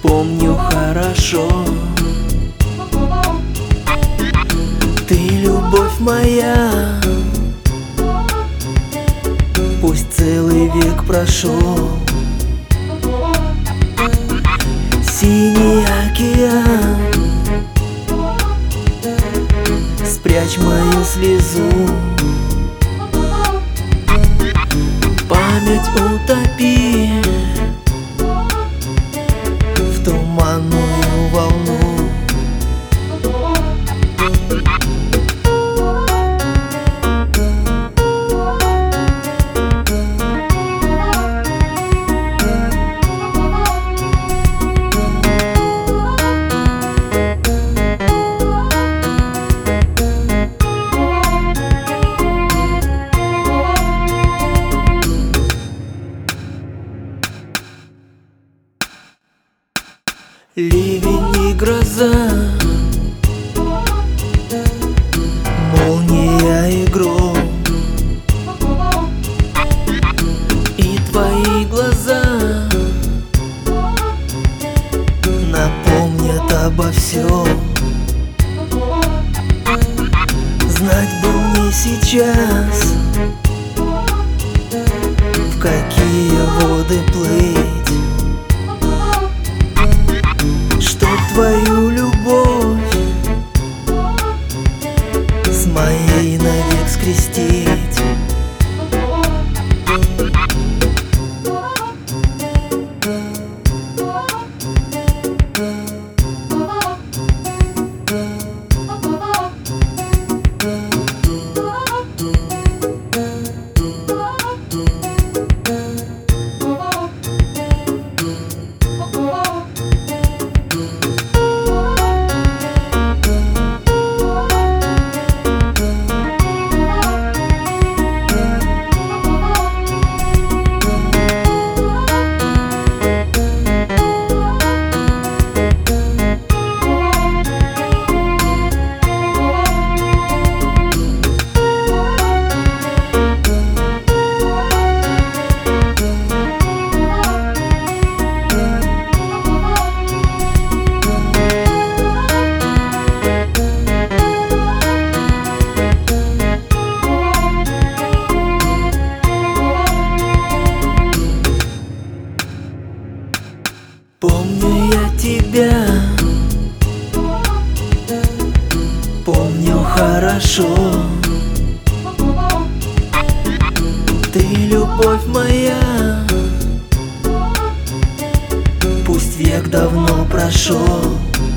помню хорошо. Ты любовь моя, пусть целый век прошел. Синий океан, спрячь мою слезу. Память утопи в туманную волну. Ливень и гроза, молния и гром, и твои глаза напомнят обо всем. Знать бы мне сейчас, в какие воды плыть, чтоб твою любовь с моей навек скрестить. Помню я тебя, помню хорошо. Ты любовь моя, пусть век давно прошел.